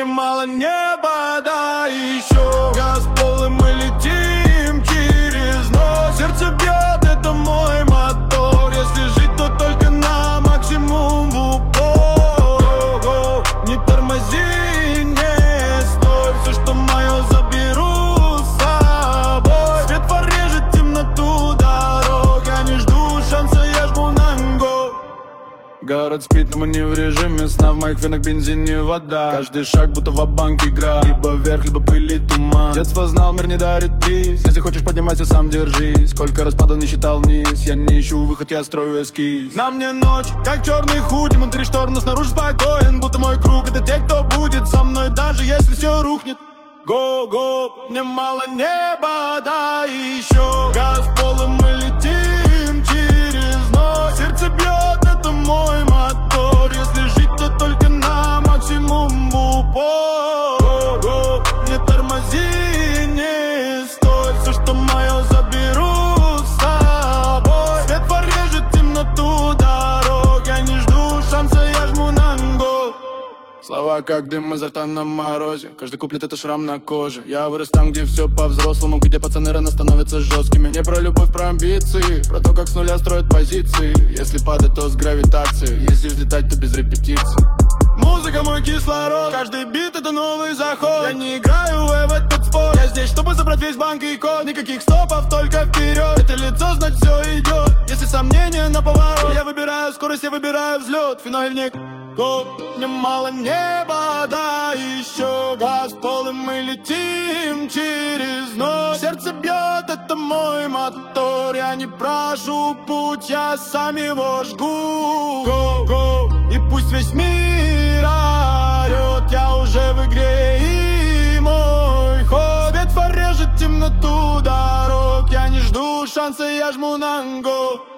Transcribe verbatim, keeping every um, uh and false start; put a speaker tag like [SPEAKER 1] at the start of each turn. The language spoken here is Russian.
[SPEAKER 1] немало неба, да еще газ полый, мы летим через ночь. Сердце бьет, это мой мотор. Если жить, то только на максимум в упор. Не тормози, не стой, все, что мое, заберу с собой. Свет порежет темноту дорог, я не жду шанса, я жму на го. Город спит, мы не в режиме сна, в моих венах бензин и вода. Каждый шаг будто ва-банк игра, либо вверх, либо пыль и туман. Детство знал, мир не дарит приз, если хочешь поднимайся, сам держись. Сколько раз падал, не считал вниз, я не ищу выход, я строю эскиз. На мне ночь, как черный худи, внутри шторм, но снаружи спокоен. Будто мой круг, это те, кто будет со мной, даже если все рухнет. Го-го, мне мало неба, да еще газ полым, мы летим через ночь. Сердце бьет, это мой мотор. Если жить, то только на максимум в упор. Го-го, не тормози, не стой, все, что мое, заберу с собой. Свет порежет темноту дорог, я не жду шанса, я жму на го. Слова как дым изо рта на морозе, каждый куплет это шрам на коже. Я вырос там, где все по-взрослому, где пацаны рано становятся жесткими. Не про любовь, про амбиции, про то, как с нуля строят позиции. Если падать, то с гравитацией, если взлетать, то без репетиций. Музыка мой кислород, каждый бит это новый заход. Я не играю в этот спорт, я здесь, чтобы забрать весь банк и код. Никаких стопов, только вперед, это лицо, знать все идет. Если сомнения на поворот, я выбираю скорость, я выбираю взлет. Финальник, го, мне мало неба, да еще газ полым, мы летим через ночь. Сердце бьет, это мой мотор, я не прошу путь, я сам его жгу. Го, го, и пусть весь мир орет, я уже в игре и мой ход. Свет порежет темноту дорог, я не жду шанса, я жму на го.